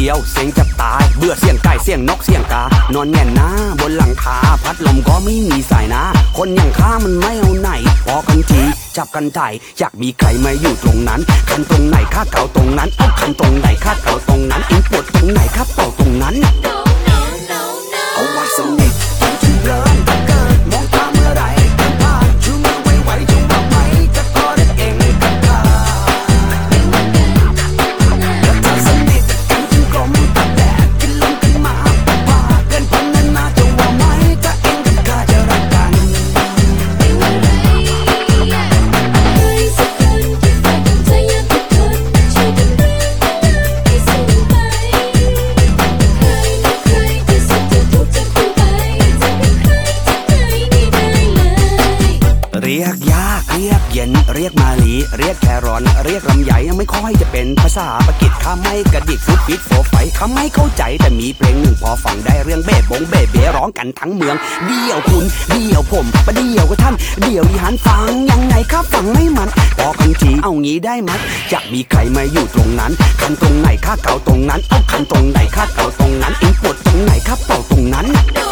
ดียวเสียงจะตายเบื่อเสียงไก่เสียงนกเสียงกานอนแง่นหน้าบนหลังคาพัดลมก็ไม่มีสายนะคนอย่างข้ามันไม่เอาไหนพอกันทีจับกันไถ่อยากมีใครมาอยู่ตรงนั้นคันตรงไหนข้าเก่าตรงนั้นเอาคันตรงไหนข้าเก่าตรงนั้นเอ็งปวดตรงไหนข้าเป่าตรงนั้นเอาไว้สนิทจนเพลินเกิดมองตาเมื่อไรกันพลาดชูมือไวๆจะว่าไหมจะพอได้เองกันค่ะแล้วถ้าสนิทกันจนกลมตาแดดกินลมกันมาพาเกินพันนั้นมาจะว่าไหมถ้าเองกับข้าจะรักกันเรียกยากเรียกเย็นเรียกมาลีเรียกแครอนเรียกลำใหญ่ยังไม่ค่อยจะเป็นภาษาปากีสข้าไม่กระดิกฟุตฟิตโฟไฟข้าไม่เข้าใจแต่มีเพลงหนึ่งพอฟังได้เรื่องเบ๊บงเบ๊เบ้ร้องกันทั้งเมืองเดี่ยวคุณเดี่ยวผมประเดี่ยวกับท่านเดี่ยวอีหันฟังยังไงข้าฟังไม่มันพอกันทีเอางี้ได้มั้ยอยากมีใครมาอยู่ตรงนั้นคันตรงไหนข้าเก่าตรงนั้นเอาคันตรงไหนข้าเก่าตรงนั้นเอ็งปวดตรงไหนข้าเป่าตรงนั้น